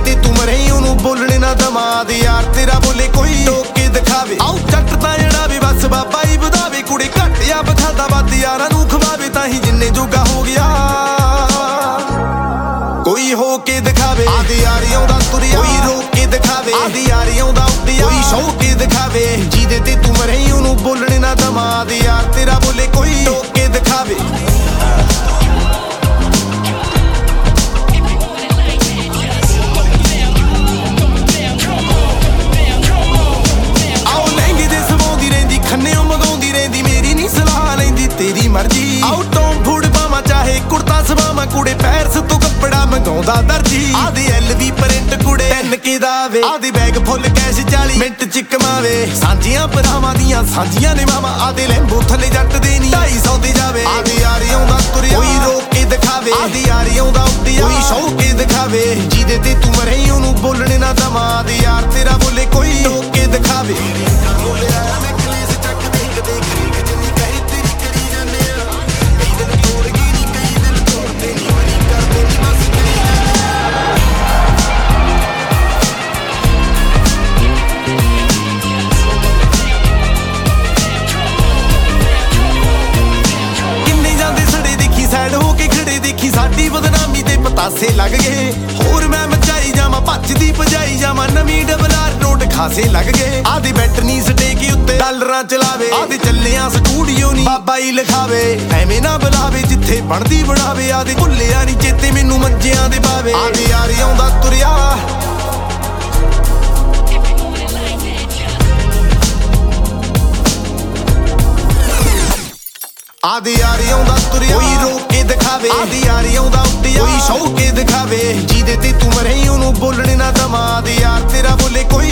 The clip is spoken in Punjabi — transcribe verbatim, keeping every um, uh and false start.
ਤੇ ਤੂੰ ਮਰੇ ਉਹਨੂੰ ਬੋਲਣੇ ਨਾ ਦਮਾਦ ਯਾਰ ਤੇਰਾ ਬੋਲੇ ਕੋਈ ਟੋਕ ਕੇ ਦਿਖਾਵੇ ਆਉ ਜੱਟ ਤਾਂ ਜਿਹੜਾ ਵੀ ਬਸ ਬਾਬਾ ਹੀ ਵਧਾਵੇ ਕੁੜੇ ਘੱਟ ਆ ਬਖਾਦਾ ਵੱਧ ਯਾਰਾਂ ਨੂੰ ਖਵਾਵੇ ਤਾਂ ਹੀ ਜਿੰਨੇ ਜੋਗਾ ਹੋ ਗਿਆ ਕੋਈ ਹੋ ਕੇ ਦਿਖਾਵੇ ਆਦੀ ਯਾਰੀ ਆਉਂਦਾ ਤੁਰਿਆ ਕੋਈ ਰੋਕ ਕੇ ਦਿਖਾਵੇ ਆਦੀ ਯਾਰੀ ਆਉਂਦਾ ਉੱਡਿਆ ਕੋਈ ਸ਼ੌਕ ਕੇ ਦਿਖਾਵੇ ਜਿਹਦੇ ਤੇ ਤੂੰ ਮਰੇ ਉਹਨੂੰ ਬੋਲਣੇ ਨਾ ਦਮਾਦ ਯਾਰ ਤੇਰਾ ਬੋਲੇ ਕੋਈ ਟੋਕ ਕੇ ਦਿਖਾਵੇ ਖੰਨਿਓ ਮਗਾਉਂਦੀ ਰਹਿੰਦੀ ਮੇਰੀ ਨੀ ਸਲਾਹ ਲੈਂਦੀ ਤੇਰੀ ਮਰਜ਼ੀ ਆਉ ਟੌਮ ਫੂਡ ਪਾਵਾਂ ਚਾਹੇ ਕੁੜਤਾ ਸਵਾਵਾਂ ਕੁੜੇ ਪੈਰਸ ਤੋਂ ਕੱਪੜਾ ਮੰਗਾਉਂਦਾ ਦਰਜੀ ਆਦੀ ਐਲ ਵੀ ਪ੍ਰਿੰਟ ਕੁੜੇ ਤਿੰਨ ਕੇ ਦਾਵੇ ਆਦੀ ਬੈਗ ਫੁੱਲ ਕੈਸ਼ ਚਾਲੀ ਮਿੰਟ ਚ ਕਮਾਵੇ ਸਾਂਝੀਆਂ ਭਰਾਵਾਂ ਦੀਆਂ ਸਾਂਝੀਆਂ ਨੇ ਮਾਵਾਂ ਆਦੇ ਲੈਂਬੋ ਥੱਲੇ ਜੱਟ ਦੇ ਨੀ ਢਾਈ ਸੌ ਦੇ ਜਾਵੇ ਆਦੀ ਯਾਰੀ ਆਉਂਦਾ ਤੁਰਿਆ ਕੋਈ ਰੋਕ ਕੇ ਦਿਖਾਵੇ ਆਦੀ ਯਾਰੀ ਆਉਂਦਾ ਉੱਡਿਆ ਕੋਈ ਸ਼ੌਕ ਕੇ ਦਿਖਾਵੇ ਜਿਹਦੇ ਤੇ ਤੂੰ ਮਰੇ ਉਹਨੂੰ ਬੋਲਣੇ ਨਾ ਦਮਾਦ ਯਾਰ ਤੇਰਾ ਬੋਲੇ ਕੋਈ ਟੋਕ ਕੇ ਦਿਖਾਵੇ ਸਾਡੀ ਬਦਨਾਮੀ ਤੇ ਪਤਾਸੇ ਲੱਗ ਗਏ ਹੋਰ ਮੈਂ ਮਚਾਈ ਜਾਵਾਂ ਭੱਜਦੀ ਭਜਾਈ ਜਾਵਾਂ ਨਵੀਂ ਡਬਲ ਆਰ ਨੋਟ ਖਾਸੇ ਲੱਗ ਗਏ ਆਦੀ ਬੈਟਨੀ ਸਟੇਕੀ ਉੱਤੇ ਡਾਲਰਾਂ ਚਲਾਵੇ ਆਦੀ ਚੱਲਿਆ ਸਟੂਡੀਓ ਨੀ ਬਾਬਾ ਹੀ ਲਿਖਾਵੇ ਐਵੇਂ ਨਾ ਬੁਲਾਵੇ ਜਿੱਥੇ ਬਣਦੀ ਬਣਾਵੇ ਆਦੀ ਭੁੱਲਿਆ ਨੀ ਚੇਤੇ ਮੈਨੂੰ ਮੰਜਿਆਂ ਦੇ ਬਾਵੇ ਆਦੀ ਯਾਰੀ ਆਉਂਦਾ ਤੁਰਿਆ ਆਦੀ ਯਾਰੀ ਆਉਂਦਾ ਤੁਰਿਆ ਕੋਈ ਰੋਕ ਕੇ ਦਿਖਾਵੇ ਆਦੀ ਯਾਰੀ ਆਉਂਦਾ ਉੱਡਿਆ ਕੋਈ ਸ਼ੌਕ ਕੇ ਦਿਖਾਵੇ ਜਿਹਦੇ ਤੇ ਤੂੰ ਮਰੇ ਉਹਨੂੰ ਬੋਲਣੇ ਨਾ ਦਮਾਦ ਯਾਰ ਤੇਰਾ ਬੋਲੇ ਕੋਈ